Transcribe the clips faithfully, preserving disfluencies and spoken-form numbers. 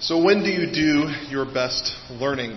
So when do you do your best learning?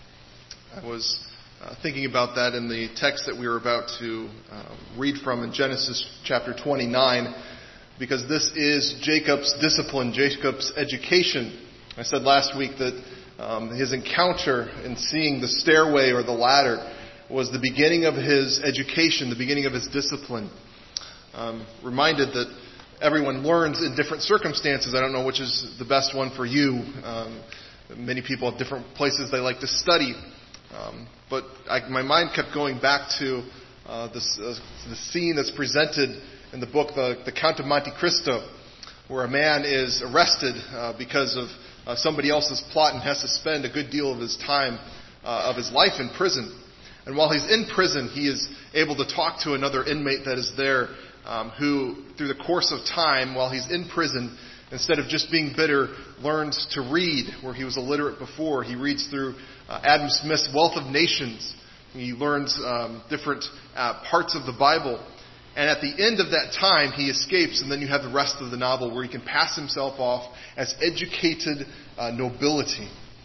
I was uh, thinking about that in the text that we were about to uh, read from in Genesis chapter twenty-nine, because this is Jacob's discipline, Jacob's education. I said last week that um, his encounter in seeing the stairway or the ladder was the beginning of his education, the beginning of his discipline. Um, reminded that everyone learns in different circumstances. I don't know which is the best one for you. Um, many people have different places they like to study. Um, but I, my mind kept going back to uh, this, uh, the scene that's presented in the book, the, the Count of Monte Cristo, where a man is arrested uh, because of uh, somebody else's plot and has to spend a good deal of his time, uh, of his life in prison. And while he's in prison, he is able to talk to another inmate that is there, Um, who, through the course of time, while he's in prison, instead of just being bitter, learns to read, where he was illiterate before. He reads through uh, Adam Smith's Wealth of Nations. He learns um, different uh, parts of the Bible. And at the end of that time, he escapes, and then you have the rest of the novel where he can pass himself off as educated uh, nobility.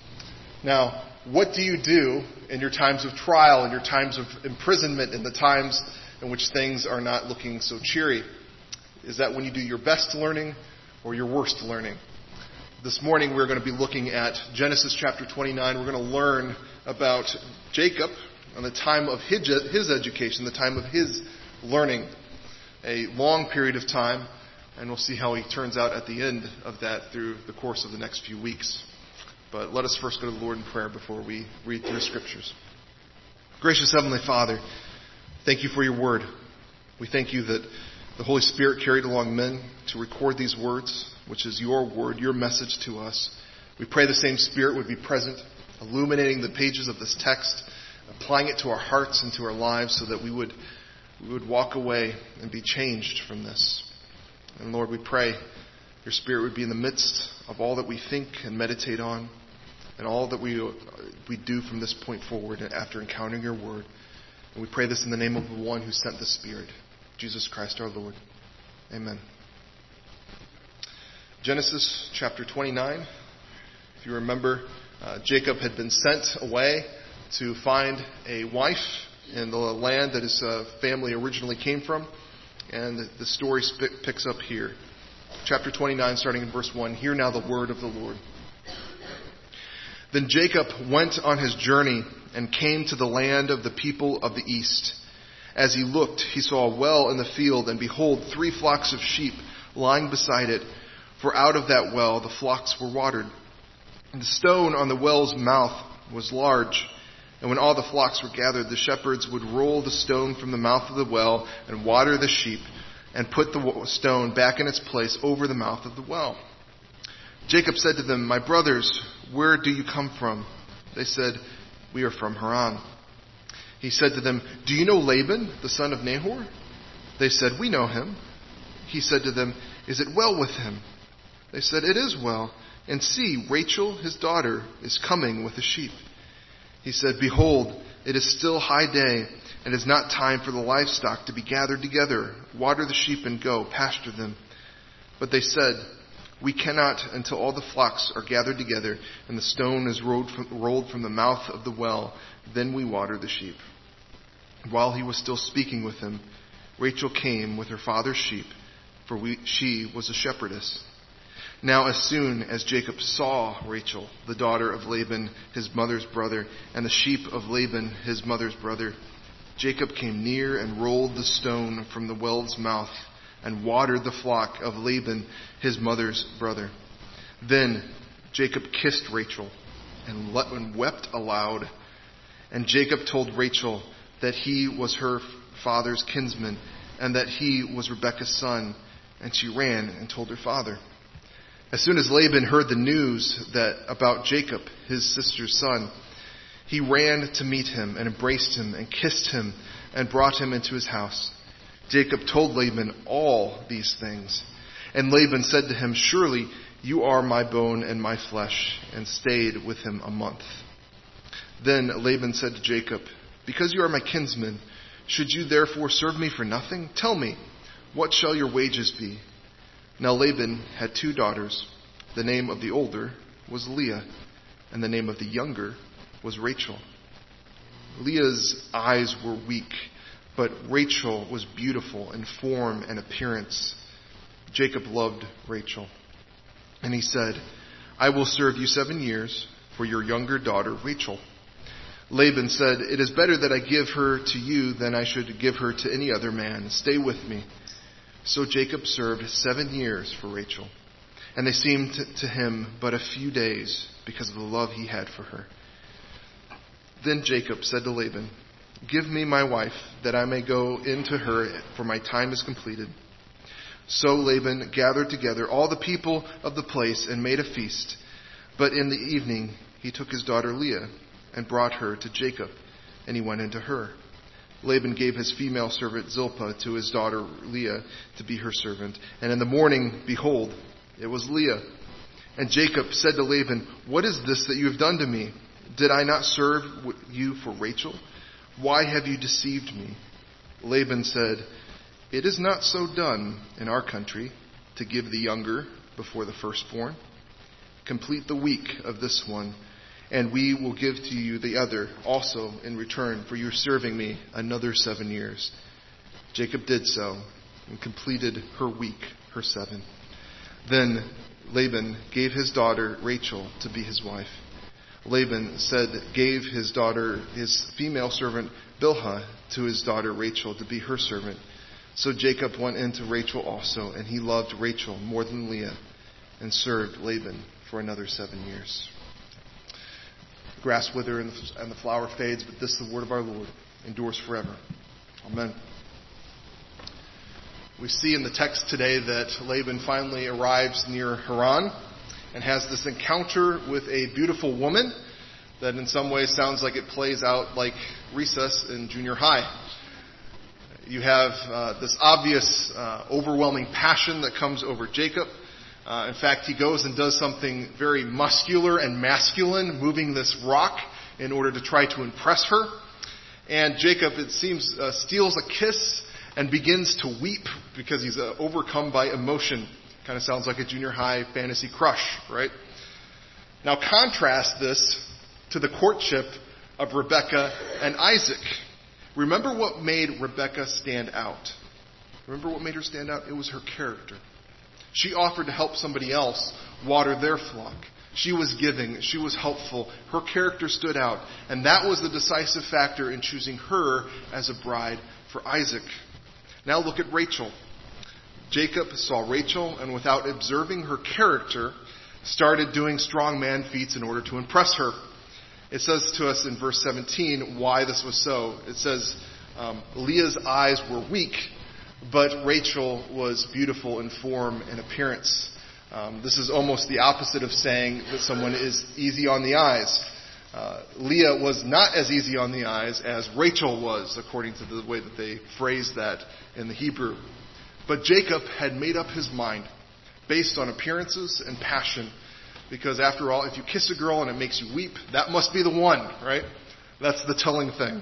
Now, what do you do in your times of trial, in your times of imprisonment, in the times in which things are not looking so cheery? Is that when you do your best learning or your worst learning? This morning we're going to be looking at Genesis chapter twenty-nine. We're going to learn about Jacob and the time of his, his education, the time of his learning. A long period of time, and we'll see how he turns out at the end of that through the course of the next few weeks. But let us first go to the Lord in prayer before we read through the Scriptures. Gracious Heavenly Father, thank you for your word. We thank you that the Holy Spirit carried along men to record these words, which is your word, your message to us. We pray the same Spirit would be present, illuminating the pages of this text, applying it to our hearts and to our lives so that we would, we would walk away and be changed from this. And Lord, we pray your Spirit would be in the midst of all that we think and meditate on, and all that we, we do from this point forward after encountering your word. And we pray this in the name of the one who sent the Spirit, Jesus Christ our Lord. Amen. Genesis chapter twenty-nine. If you remember, uh, Jacob had been sent away to find a wife in the land that his uh, family originally came from. And the, the story sp- picks up here. Chapter twenty-nine, starting in verse one. Hear now the word of the Lord. Then Jacob went on his journey and came to the land of the people of the east. As he looked, he saw a well in the field, and behold, three flocks of sheep lying beside it. For out of that well the flocks were watered. And the stone on the well's mouth was large. And when all the flocks were gathered, the shepherds would roll the stone from the mouth of the well and water the sheep, and put the stone back in its place over the mouth of the well. Jacob said to them, My brothers, where do you come from? They said, We are from Haran. He said to them, Do you know Laban, the son of Nahor? They said, We know him. He said to them, Is it well with him? They said, It is well. And see, Rachel, his daughter, is coming with the sheep. He said, Behold, it is still high day, and it is not time for the livestock to be gathered together. Water the sheep and go, pasture them. But they said, We cannot until all the flocks are gathered together and the stone is rolled from, rolled from the mouth of the well. Then we water the sheep. While he was still speaking with them, Rachel came with her father's sheep, for we, she was a shepherdess. Now as soon as Jacob saw Rachel, the daughter of Laban, his mother's brother, and the sheep of Laban, his mother's brother, Jacob came near and rolled the stone from the well's mouth and watered the flock of Laban, his mother's brother. Then Jacob kissed Rachel and wept aloud. And Jacob told Rachel that he was her father's kinsman and that he was Rebekah's son. And she ran and told her father. As soon as Laban heard the news that about Jacob, his sister's son, he ran to meet him and embraced him and kissed him and brought him into his house. Jacob told Laban all these things. And Laban said to him, Surely you are my bone and my flesh, and stayed with him a month. Then Laban said to Jacob, Because you are my kinsman, should you therefore serve me for nothing? Tell me, what shall your wages be? Now Laban had two daughters. The name of the older was Leah, and the name of the younger was Rachel. Leah's eyes were weak, but Rachel was beautiful in form and appearance. Jacob loved Rachel, and he said, "I will serve you seven years for your younger daughter Rachel." Laban said, "It is better that I give her to you than I should give her to any other man. Stay with me." So Jacob served seven years for Rachel, and they seemed to him but a few days because of the love he had for her. Then Jacob said to Laban, "Give me my wife, that I may go into her, for my time is completed." So Laban gathered together all the people of the place and made a feast. But in the evening he took his daughter Leah and brought her to Jacob, and he went into her. Laban gave his female servant Zilpah to his daughter Leah to be her servant. And in the morning, behold, it was Leah. And Jacob said to Laban, "What is this that you have done to me? Did I not serve you for Rachel? Why have you deceived me?" Laban said, "It is not so done in our country to give the younger before the firstborn. Complete the week of this one, and we will give to you the other also in return for your serving me another seven years." Jacob did so and completed her week, her seven. Then Laban gave his daughter Rachel to be his wife. Laban said, gave his daughter, his female servant Bilhah, to his daughter Rachel to be her servant. So Jacob went into Rachel also, and he loved Rachel more than Leah, and served Laban for another seven years. The grass withers and the flower fades, but this is the word of our Lord, endures forever. Amen. We see in the text today that Laban finally arrives near Haran and has this encounter with a beautiful woman that in some ways sounds like it plays out like recess in junior high. You have uh, this obvious, uh, overwhelming passion that comes over Jacob. Uh, in fact, he goes and does something very muscular and masculine, moving this rock in order to try to impress her. And Jacob, it seems, uh, steals a kiss and begins to weep because he's uh, overcome by emotion. Kind of sounds like a junior high fantasy crush, right? Now contrast this to the courtship of Rebekah and Isaac. Remember what made Rebekah stand out. Remember what made her stand out? It was her character. She offered to help somebody else water their flock. She was giving. She was helpful. Her character stood out. And that was the decisive factor in choosing her as a bride for Isaac. Now look at Rachel. Jacob saw Rachel, and without observing her character, started doing strongman feats in order to impress her. It says to us in verse seventeen why this was so. It says, um, Leah's eyes were weak, but Rachel was beautiful in form and appearance. Um, this is almost the opposite of saying that someone is easy on the eyes. Uh, Leah was not as easy on the eyes as Rachel was, according to the way that they phrased that in the Hebrew. But Jacob had made up his mind based on appearances and passion. Because after all, if you kiss a girl and it makes you weep, that must be the one, right? That's the telling thing.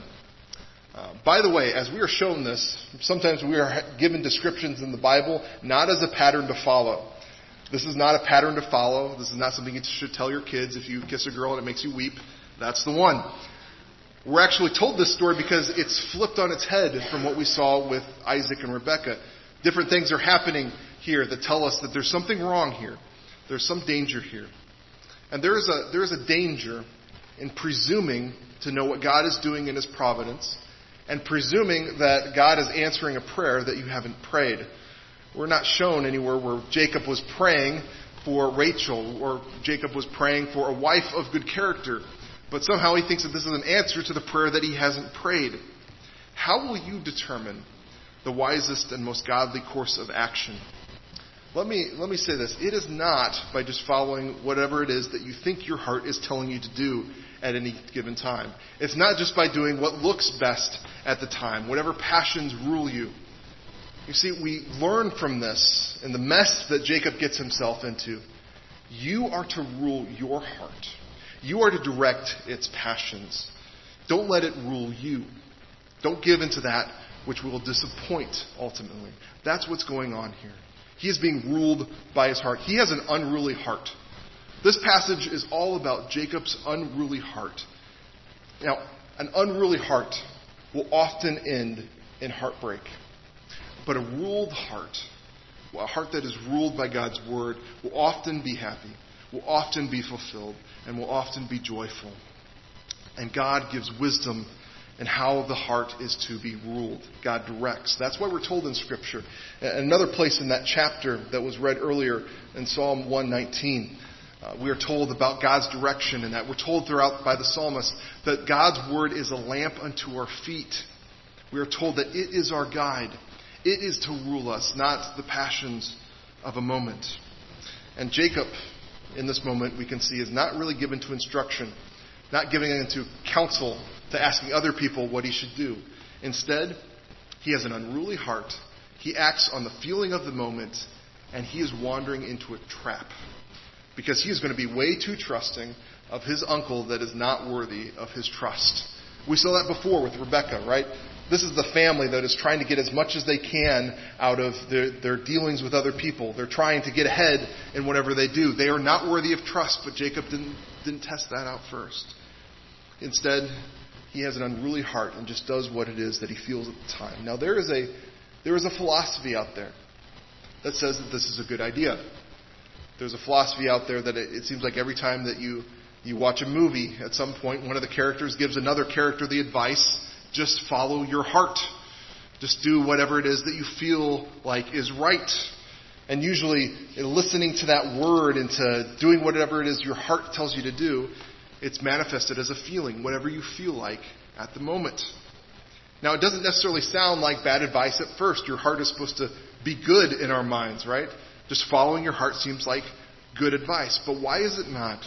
Uh, by the way, as we are shown this, sometimes we are given descriptions in the Bible not as a pattern to follow. This is not a pattern to follow. This is not something you should tell your kids. If you kiss a girl and it makes you weep, that's the one. We're actually told this story because it's flipped on its head from what we saw with Isaac and Rebekah. Different things are happening here that tell us that there's something wrong here. There's some danger here. And there is a there is a danger in presuming to know what God is doing in His providence and presuming that God is answering a prayer that you haven't prayed. We're not shown anywhere where Jacob was praying for Rachel or Jacob was praying for a wife of good character. But somehow he thinks that this is an answer to the prayer that he hasn't prayed. How will you determine the wisest and most godly course of action? Let me let me say this. It is not by just following whatever it is that you think your heart is telling you to do at any given time. It's not just by doing what looks best at the time, whatever passions rule you. You see, we learn from this in the mess that Jacob gets himself into. You are to rule your heart. You are to direct its passions. Don't let it rule you. Don't give into that which will disappoint ultimately. That's what's going on here. He is being ruled by his heart. He has an unruly heart. This passage is all about Jacob's unruly heart. Now, an unruly heart will often end in heartbreak. But a ruled heart, a heart that is ruled by God's word, will often be happy, will often be fulfilled, and will often be joyful. And God gives wisdom in how the heart is to be ruled. God directs. That's why we're told in Scripture. Another place in that chapter that was read earlier in Psalm one nineteen, uh, we are told about God's direction in that. We're told throughout by the psalmist that God's word is a lamp unto our feet. We are told that it is our guide. It is to rule us, not the passions of a moment. And Jacob, in this moment, we can see, is not really given to instruction, not giving into counsel, to asking other people what he should do. Instead, he has an unruly heart. He acts on the feeling of the moment, and he is wandering into a trap. Because he is going to be way too trusting of his uncle that is not worthy of his trust. We saw that before with Rebekah, right? This is the family that is trying to get as much as they can out of their, their dealings with other people. They're trying to get ahead in whatever they do. They are not worthy of trust, but Jacob didn't, didn't test that out first. Instead, he has an unruly heart and just does what it is that he feels at the time. Now, there is a there is a philosophy out there that says that this is a good idea. There's a philosophy out there that it, it seems like every time that you, you watch a movie, at some point, one of the characters gives another character the advice, just follow your heart. Just do whatever it is that you feel like is right. And usually, listening to that word and to doing whatever it is your heart tells you to do, it's manifested as a feeling, whatever you feel like at the moment. Now, it doesn't necessarily sound like bad advice at first. Your heart is supposed to be good in our minds, right? Just following your heart seems like good advice. But why is it not?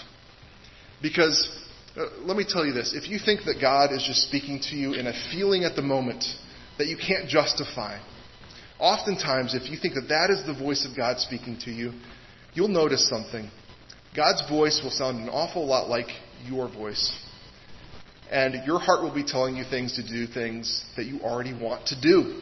Because, uh, let me tell you this. If you think that God is just speaking to you in a feeling at the moment that you can't justify, oftentimes if you think that that is the voice of God speaking to you, you'll notice something. God's voice will sound an awful lot like your voice. And your heart will be telling you things to do things that you already want to do.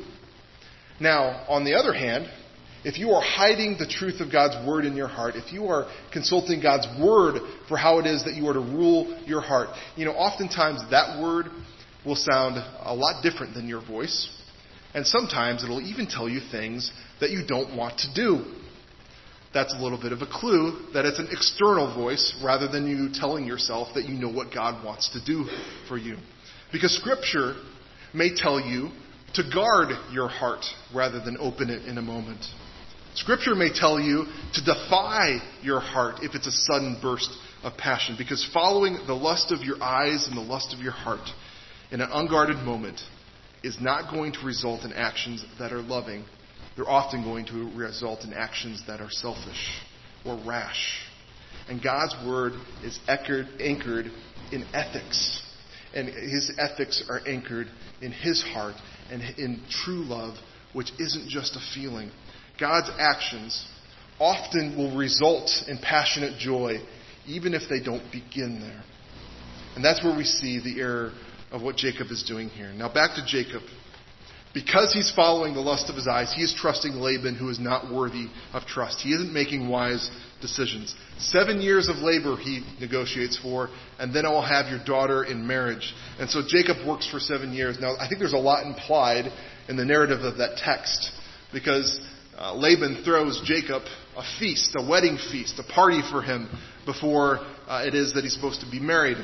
Now, on the other hand, if you are hiding the truth of God's word in your heart, if you are consulting God's word for how it is that you are to rule your heart, you know, oftentimes that word will sound a lot different than your voice. And sometimes it'll even tell you things that you don't want to do. That's a little bit of a clue that it's an external voice rather than you telling yourself that you know what God wants to do for you. Because Scripture may tell you to guard your heart rather than open it in a moment. Scripture may tell you to defy your heart if it's a sudden burst of passion. Because following the lust of your eyes and the lust of your heart in an unguarded moment is not going to result in actions that are loving. They're often going to result in actions that are selfish or rash. And God's word is anchored in ethics. And his ethics are anchored in his heart and in true love, which isn't just a feeling. God's actions often will result in passionate joy, even if they don't begin there. And that's where we see the error of what Jacob is doing here. Now back to Jacob. Because he's following the lust of his eyes, he is trusting Laban, who is not worthy of trust. He isn't making wise decisions. Seven years of labor he negotiates for, and then I will have your daughter in marriage. And so Jacob works for seven years. Now, I think there's a lot implied in the narrative of that text, because uh, Laban throws Jacob a feast, a wedding feast, a party for him before uh, it is that he's supposed to be married.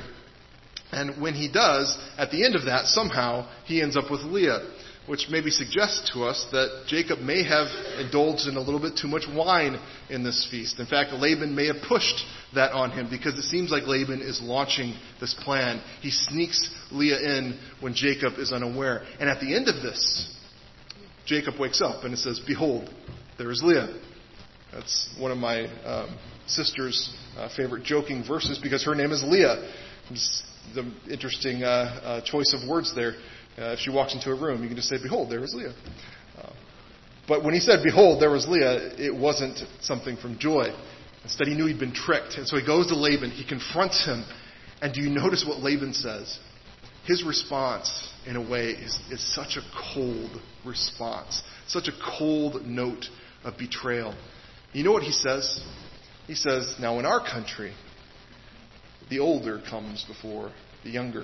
And when he does, at the end of that, somehow he ends up with Leah, which maybe suggests to us that Jacob may have indulged in a little bit too much wine in this feast. In fact, Laban may have pushed that on him, because it seems like Laban is launching this plan. He sneaks Leah in when Jacob is unaware. And at the end of this, Jacob wakes up and it says, "Behold, there is Leah." That's one of my um, sister's uh, favorite joking verses, because her name is Leah. It's the interesting uh, uh, choice of words there. Uh, if she walks into a room, you can just say, "Behold, there is Leah." Uh, but when he said, "Behold, there was Leah," it wasn't something from joy. Instead, he knew he'd been tricked. And so he goes to Laban. He confronts him. And do you notice what Laban says? His response, in a way, is, is such a cold response. Such a cold note of betrayal. You know what he says? He says, now in our country, the older comes before the younger.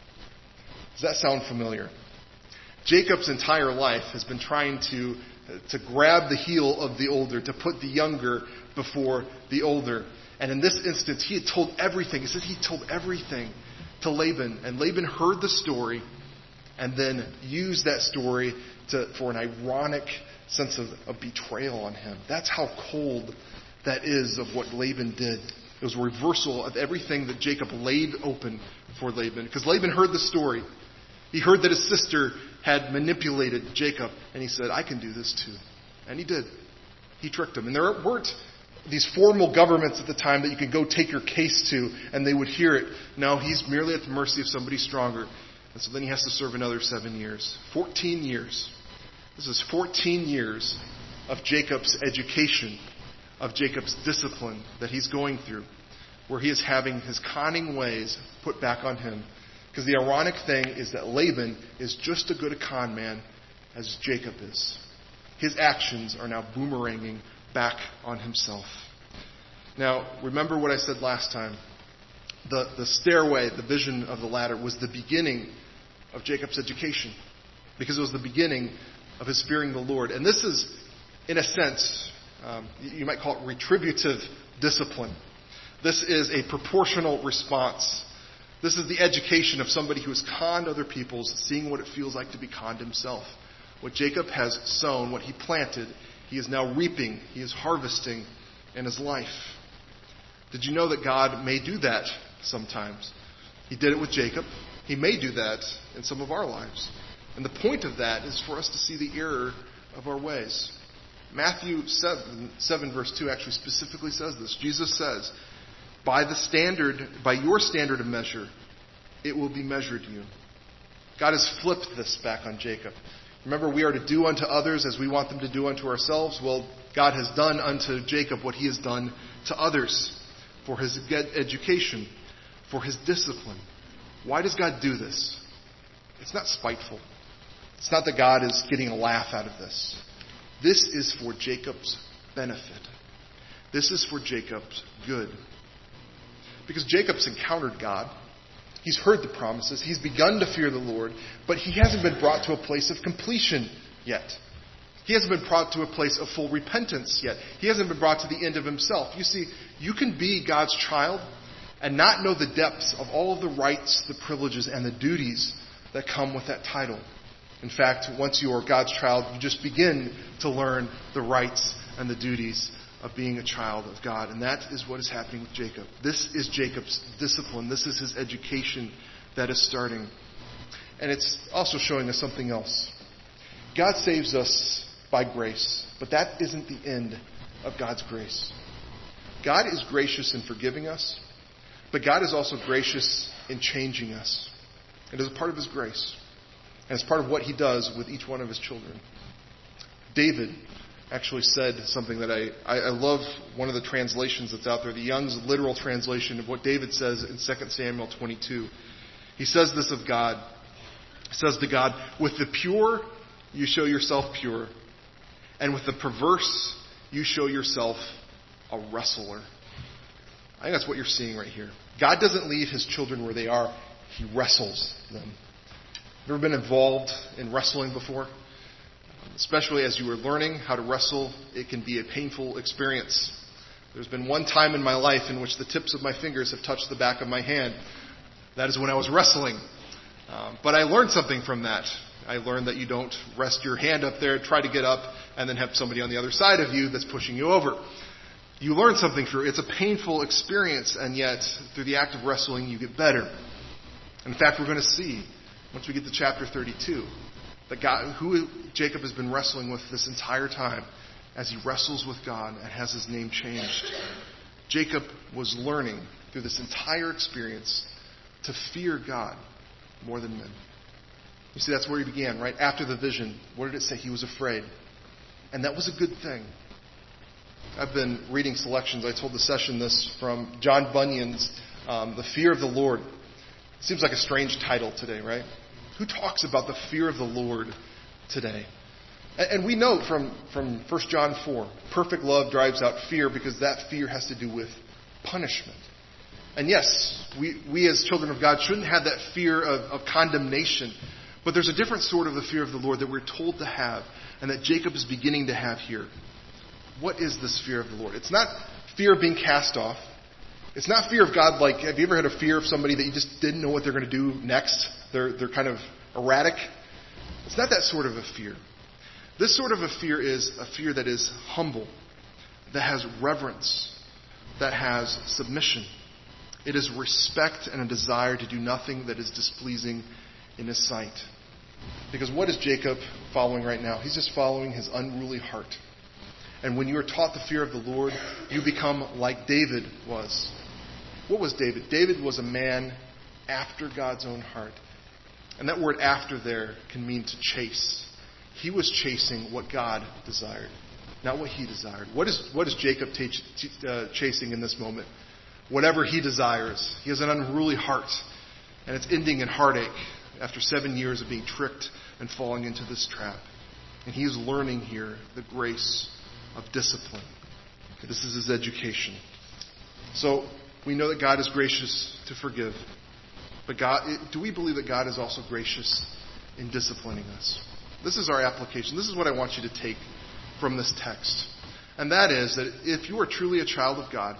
Does that sound familiar? Jacob's entire life has been trying to, to grab the heel of the older, to put the younger before the older. And in this instance, he had told everything. He says he told everything to Laban. And Laban heard the story and then used that story to, for an ironic sense of, of betrayal on him. That's how cold that is of what Laban did. It was a reversal of everything that Jacob laid open for Laban. Because Laban heard the story. He heard that his sister had manipulated Jacob. And he said, I can do this too. And he did. He tricked him. And there weren't these formal governments at the time that you could go take your case to and they would hear it. No, he's merely at the mercy of somebody stronger. And so then he has to serve another seven years. Fourteen years. This is fourteen years of Jacob's education, of Jacob's discipline that he's going through, where he is having his conning ways put back on him. Because the ironic thing is that Laban is just as good a con man as Jacob is. His actions are now boomeranging back on himself. Now, remember what I said last time. The, the stairway, the vision of the ladder, was the beginning of Jacob's education. Because it was the beginning of his fearing the Lord. And this is, in a sense, um, you might call it retributive discipline. This is a proportional response. This is the education of somebody who has conned other people, seeing what it feels like to be conned himself. What Jacob has sown, what he planted, he is now reaping, he is harvesting in his life. Did you know that God may do that sometimes? He did it with Jacob. He may do that in some of our lives. And the point of that is for us to see the error of our ways. Matthew seven, seven verse two actually specifically says this. Jesus says, by the standard, by your standard of measure, it will be measured to you. God has flipped this back on Jacob. Remember, we are to do unto others as we want them to do unto ourselves. Well, God has done unto Jacob what he has done to others for his education, for his discipline. Why does God do this? It's not spiteful. It's not that God is getting a laugh out of this. This is for Jacob's benefit. This is for Jacob's good. Because Jacob's encountered God. He's heard the promises. He's begun to fear the Lord. But he hasn't been brought to a place of completion yet. He hasn't been brought to a place of full repentance yet. He hasn't been brought to the end of himself. You see, you can be God's child and not know the depths of all of the rights, the privileges, and the duties that come with that title. In fact, once you are God's child, you just begin to learn the rights and the duties of being a child of God. And that is what is happening with Jacob. This is Jacob's discipline. This is his education that is starting. And it's also showing us something else. God saves us by grace, but that isn't the end of God's grace. God is gracious in forgiving us, but God is also gracious in changing us. It is a part of his grace. And it's part of what he does with each one of his children. David actually said something that I, I, I love, one of the translations that's out there, the Young's literal translation of what David says in Second Samuel twenty-two. He says this of God. He says to God, with the pure, you show yourself pure. And with the perverse, you show yourself a wrestler. I think that's what you're seeing right here. God doesn't leave his children where they are. He wrestles them. Ever been involved in wrestling before? Especially as you are learning how to wrestle, it can be a painful experience. There's been one time in my life in which the tips of my fingers have touched the back of my hand. That is when I was wrestling. Um, but I learned something from that. I learned that you don't rest your hand up there, try to get up, and then have somebody on the other side of you that's pushing you over. You learn something through it. It's a painful experience, and yet through the act of wrestling, you get better. In fact, we're going to see, once we get to chapter thirty-two, that God, who Jacob has been wrestling with this entire time as he wrestles with God and has his name changed. Jacob was learning through this entire experience to fear God more than men. You see, that's where he began, right? After the vision, what did it say? He was afraid. And that was a good thing. I've been reading selections. I told the session this from John Bunyan's um, The Fear of the Lord. Seems like a strange title today, right? Who talks about the fear of the Lord today? And we know from, from First John four, perfect love drives out fear because that fear has to do with punishment. And yes, we, we as children of God shouldn't have that fear of, of condemnation. But there's a different sort of the fear of the Lord that we're told to have and that Jacob is beginning to have here. What is this fear of the Lord? It's not fear of being cast off. It's not fear of God like, have you ever had a fear of somebody that you just didn't know what they're going to do next? They're, they're kind of erratic. It's not that sort of a fear. This sort of a fear is a fear that is humble, that has reverence, that has submission. It is respect and a desire to do nothing that is displeasing in his sight. Because what is Jacob following right now? He's just following his unruly heart. And when you are taught the fear of the Lord, you become like David was. What was David? David was a man after God's own heart. And that word after there can mean to chase. He was chasing what God desired, not what he desired. What is, what is Jacob t- t- uh, chasing in this moment? Whatever he desires. He has an unruly heart, and it's ending in heartache after seven years of being tricked and falling into this trap. And he is learning here the grace of discipline. This is his education. So we know that God is gracious to forgive. But God, do we believe that God is also gracious in disciplining us? This is our application. This is what I want you to take from this text. And that is that if you are truly a child of God,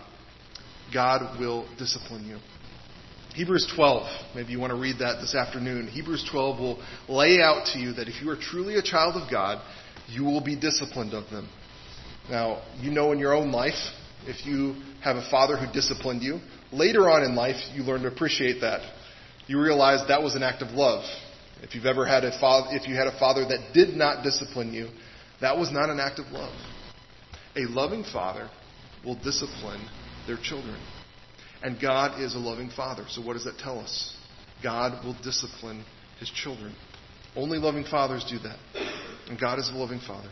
God will discipline you. Hebrews twelve, maybe you want to read that this afternoon. Hebrews twelve will lay out to you that if you are truly a child of God, you will be disciplined of them. Now, you know in your own life, if you have a father who disciplined you, later on in life, you learn to appreciate that. You realize that was an act of love. If you've ever had a father, if you had a father that did not discipline you, that was not an act of love. A loving father will discipline their children. And God is a loving father. So what does that tell us? God will discipline his children. Only loving fathers do that. And God is a loving father.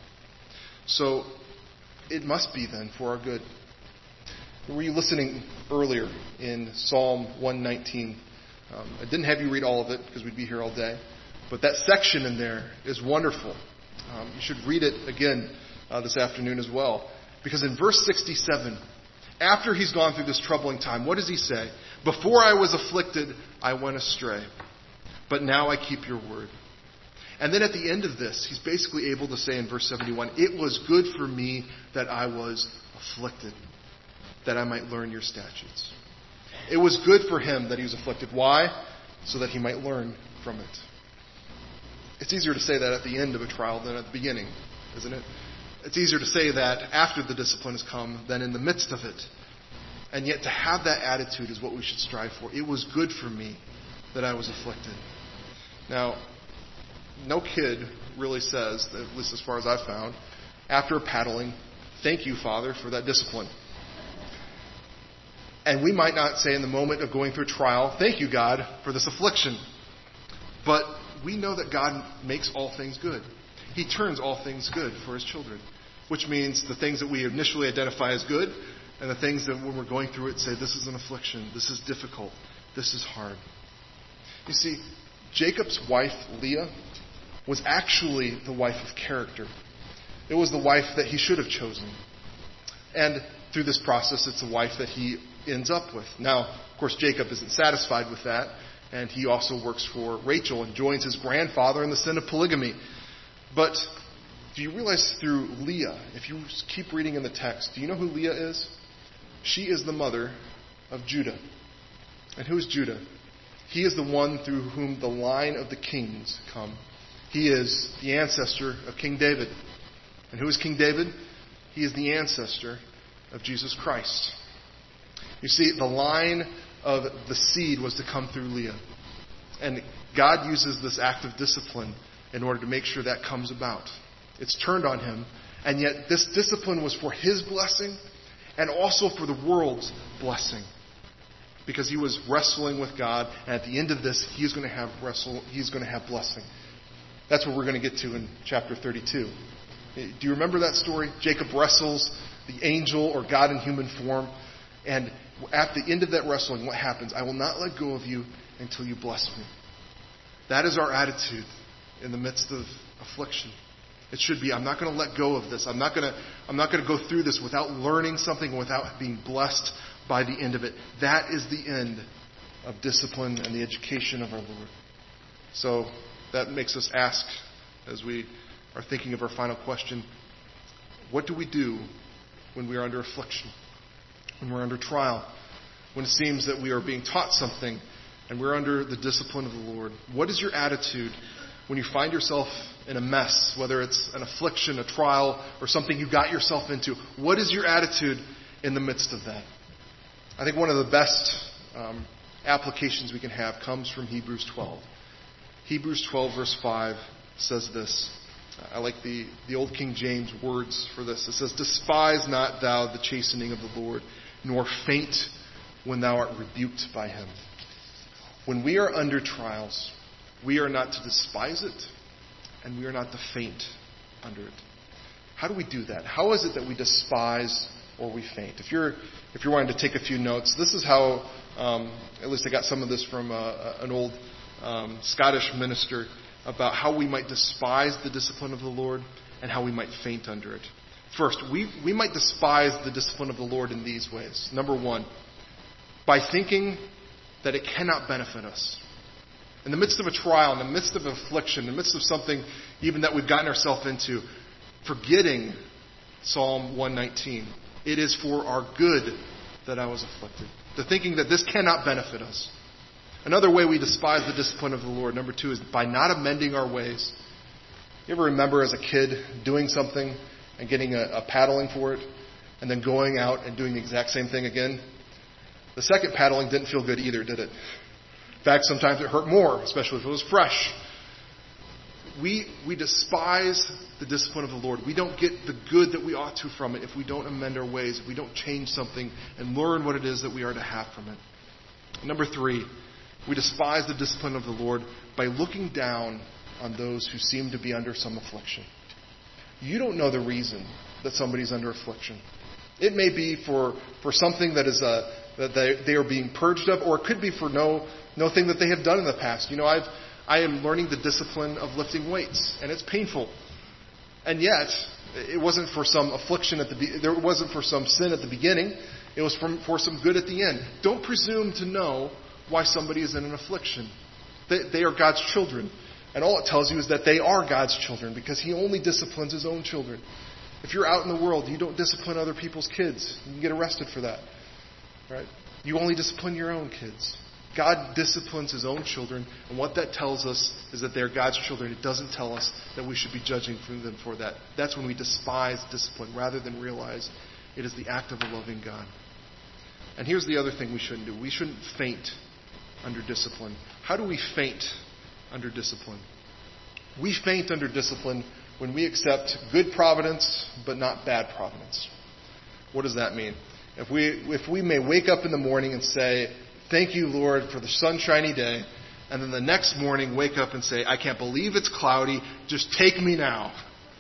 So it must be then for our good. Were you listening earlier in Psalm one nineteen? Um, I didn't have you read all of it because we'd be here all day. But that section in there is wonderful. Um, you should read it again uh, this afternoon as well. Because in verse sixty-seven, after he's gone through this troubling time, what does he say? Before I was afflicted, I went astray. But now I keep your word. And then at the end of this, he's basically able to say in verse seventy-one, it was good for me that I was afflicted, that I might learn your statutes. It was good for him that he was afflicted. Why? So that he might learn from it. It's easier to say that at the end of a trial than at the beginning, isn't it? It's easier to say that after the discipline has come than in the midst of it. And yet to have that attitude is what we should strive for. It was good for me that I was afflicted. Now, no kid really says, at least as far as I've found, after paddling, thank you, Father, for that discipline. And we might not say in the moment of going through a trial, thank you, God, for this affliction. But we know that God makes all things good. He turns all things good for his children. Which means the things that we initially identify as good and the things that when we're going through it say, this is an affliction, this is difficult, this is hard. You see, Jacob's wife, Leah, was actually the wife of character. It was the wife that he should have chosen. And through this process, it's the wife that he ends up with. Now, of course, Jacob isn't satisfied with that, and he also works for Rachel and joins his grandfather in the sin of polygamy. But do you realize through Leah, if you keep reading in the text, do you know who Leah is? She is the mother of Judah. And who is Judah? He is the one through whom the line of the kings come. He is the ancestor of King David. And who is King David? He is the ancestor of Jesus Christ. You see, the line of the seed was to come through Leah. And God uses this act of discipline in order to make sure that comes about. It's turned on him. And yet this discipline was for his blessing and also for the world's blessing. Because he was wrestling with God, and at the end of this, he's going to have wrestle. He's going to have blessing. That's what we're going to get to in chapter thirty-two. Do you remember that story? Jacob wrestles the angel or God in human form, and at the end of that wrestling, what happens? I will not let go of you until you bless me. That is our attitude in the midst of affliction. It should be, I'm not going to let go of this. I'm not going to, I'm not going to go through this without learning something, without being blessed by the end of it. That is the end of discipline and the education of our Lord. So that makes us ask, as we are thinking of our final question, what do we do when we are under affliction, when we're under trial, when it seems that we are being taught something and we're under the discipline of the Lord? What is your attitude when you find yourself in a mess, whether it's an affliction, a trial, or something you got yourself into? What is your attitude in the midst of that? I think one of the best um, applications we can have comes from Hebrews twelve. Hebrews twelve verse five says this. I like the, the old King James words for this. It says, "Despise not thou the chastening of the Lord, nor faint when thou art rebuked by him." When we are under trials, we are not to despise it, and we are not to faint under it. How do we do that? How is it that we despise or we faint? If you're if you're wanting to take a few notes, this is how, um, at least I got some of this from uh, an old um, Scottish minister, about how we might despise the discipline of the Lord and how we might faint under it. First, we, we might despise the discipline of the Lord in these ways. Number one, by thinking that it cannot benefit us. In the midst of a trial, in the midst of affliction, in the midst of something even that we've gotten ourselves into, forgetting Psalm one nineteen. It is for our good that I was afflicted. The thinking that this cannot benefit us. Another way we despise the discipline of the Lord, number two, is by not amending our ways. You ever remember as a kid doing something and getting a, a paddling for it, and then going out and doing the exact same thing again? The second paddling didn't feel good either, did it? In fact, sometimes it hurt more, especially if it was fresh. We we despise the discipline of the Lord. We don't get the good that we ought to from it if we don't amend our ways, if we don't change something and learn what it is that we are to have from it. Number three, we despise the discipline of the Lord by looking down on those who seem to be under some affliction. You don't know the reason that somebody's under affliction. It may be for, for something that is uh, that they, they are being purged of, or it could be for no no thing that they have done in the past. You know, I've I am learning the discipline of lifting weights, and it's painful. And yet, it wasn't for some affliction at the be- there wasn't for some sin at the beginning. It was from, for some good at the end. Don't presume to know why somebody is in an affliction. They, they are God's children. And all it tells you is that they are God's children, because He only disciplines His own children. If you're out in the world, you don't discipline other people's kids. You can get arrested for that. Right? You only discipline your own kids. God disciplines His own children, and what that tells us is that they're God's children. It doesn't tell us that we should be judging them for that. That's when we despise discipline rather than realize it is the act of a loving God. And here's the other thing we shouldn't do. We shouldn't faint under discipline. How do we faint under discipline? We faint under discipline when we accept good providence but not bad providence. What does that mean? If we if we may wake up in the morning and say, "Thank you, Lord, for the sunshiny day," and then the next morning wake up and say, "I can't believe it's cloudy, just take me now."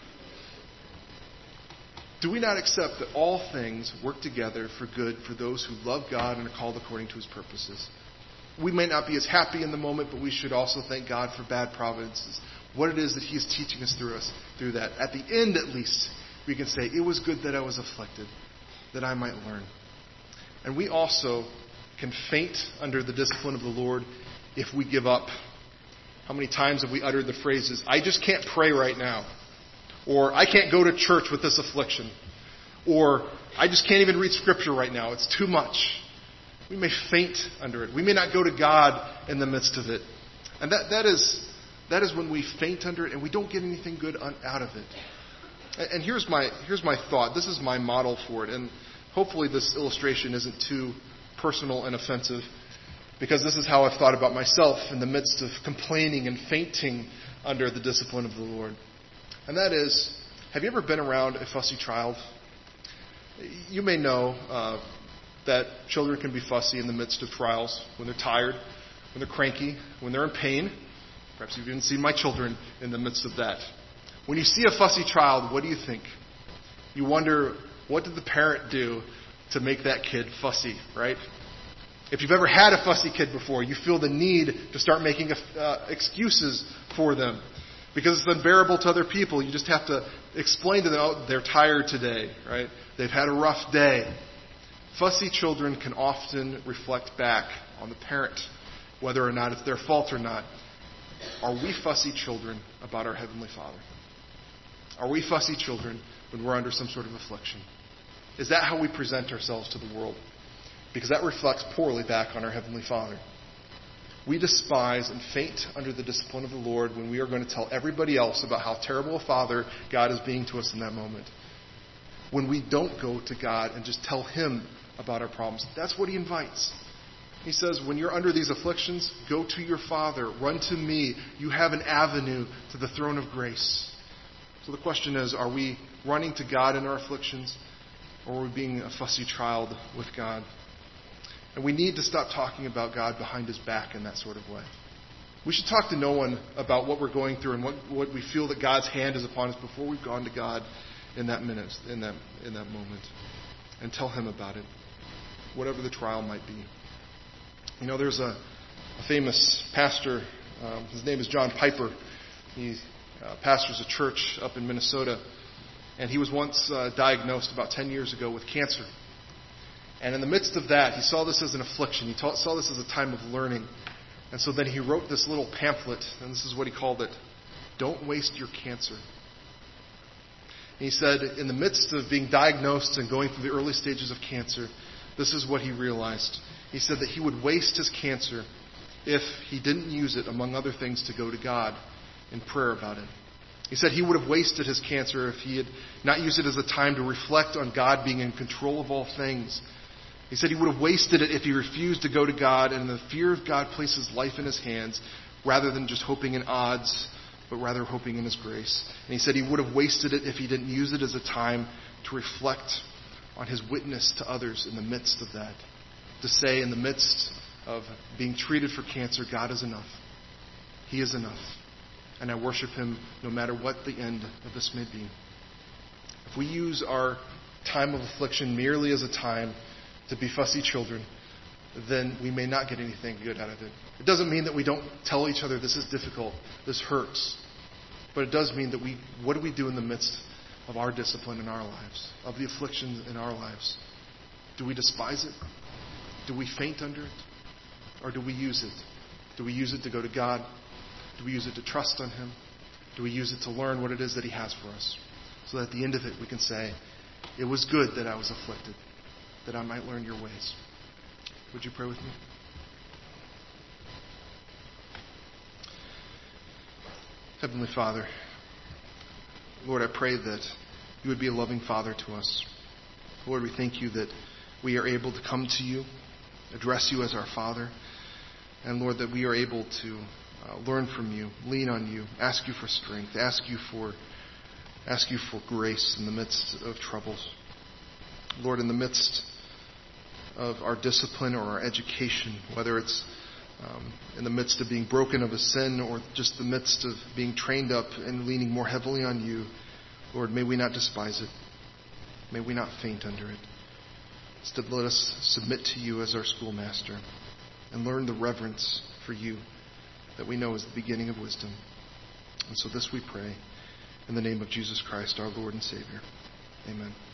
Do we not accept that all things work together for good for those who love God and are called according to His purposes? We may not be as happy in the moment, but we should also thank God for bad providences. What it is that He is teaching us through us through that. At the end, at least, we can say, "It was good that I was afflicted, that I might learn." And we also can faint under the discipline of the Lord if we give up. How many times have we uttered the phrases, "I just can't pray right now," or "I can't go to church with this affliction," or "I just can't even read Scripture right now, it's too much." We may faint under it. We may not go to God in the midst of it. And that, that is that is when we faint under it and we don't get anything good on, out of it. And, and here's my here's my thought. This is my model for it. And hopefully this illustration isn't too personal and offensive, because this is how I've thought about myself in the midst of complaining and fainting under the discipline of the Lord. And that is, have you ever been around a fussy child? You may know uh, that children can be fussy in the midst of trials, when they're tired, when they're cranky, when they're in pain. Perhaps you've even seen my children in the midst of that. When you see a fussy child, what do you think? You wonder, what did the parent do to make that kid fussy, right? If you've ever had a fussy kid before, you feel the need to start making uh, excuses for them. Because it's unbearable to other people. You just have to explain to them, oh, they're tired today, right? They've had a rough day. Fussy children can often reflect back on the parent, whether or not it's their fault or not. Are we fussy children about our Heavenly Father? Are we fussy children when we're under some sort of affliction? Is that how we present ourselves to the world? Because that reflects poorly back on our Heavenly Father. We despise and faint under the discipline of the Lord when we are going to tell everybody else about how terrible a Father God is being to us in that moment. When we don't go to God and just tell Him about our problems. That's what He invites. He says, when you're under these afflictions, go to your Father. Run to me. You have an avenue to the throne of grace. So the question is, are we running to God in our afflictions, or are we being a fussy child with God? And we need to stop talking about God behind His back in that sort of way. We should talk to no one about what we're going through and what, what we feel that God's hand is upon us before we've gone to God in that minute, in that in that moment, and tell Him about it, whatever the trial might be. You know, there's a, a famous pastor. Um, his name is John Piper. He uh, pastors a church up in Minnesota, and he was once uh, diagnosed about ten years ago with cancer. And in the midst of that, he saw this as an affliction. He ta- saw this as a time of learning. And so then he wrote this little pamphlet, and this is what he called it: "Don't waste your cancer." And he said, in the midst of being diagnosed and going through the early stages of cancer, this is what he realized. He said that he would waste his cancer if he didn't use it, among other things, to go to God in prayer about it. He said he would have wasted his cancer if he had not used it as a time to reflect on God being in control of all things. He said he would have wasted it if he refused to go to God and in the fear of God place his life in His hands rather than just hoping in odds, but rather hoping in His grace. And he said he would have wasted it if he didn't use it as a time to reflect on his witness to others in the midst of that. To say in the midst of being treated for cancer, God is enough. He is enough. And I worship Him no matter what the end of this may be. If we use our time of affliction merely as a time to be fussy children, then we may not get anything good out of it. It doesn't mean that we don't tell each other this is difficult, this hurts. But it does mean that we, what do we do in the midst of our discipline in our lives, of the afflictions in our lives? Do we despise it? Do we faint under it? Or do we use it? Do we use it to go to God? Do we use it to trust on Him? Do we use it to learn what it is that He has for us? So that at the end of it we can say, it was good that I was afflicted, that I might learn your ways. Would you pray with me? Heavenly Father, Lord, I pray that You would be a loving Father to us. Lord, we thank You that we are able to come to You, address You as our Father, and Lord, that we are able to uh, learn from You, lean on You, ask You for strength, ask You for ask You for grace in the midst of troubles. Lord, in the midst of our discipline or our education, whether it's um, in the midst of being broken of a sin or just the midst of being trained up and leaning more heavily on You, Lord, may we not despise it. May we not faint under it. Instead, let us submit to You as our schoolmaster and learn the reverence for You that we know is the beginning of wisdom. And so this we pray in the name of Jesus Christ, our Lord and Savior. Amen.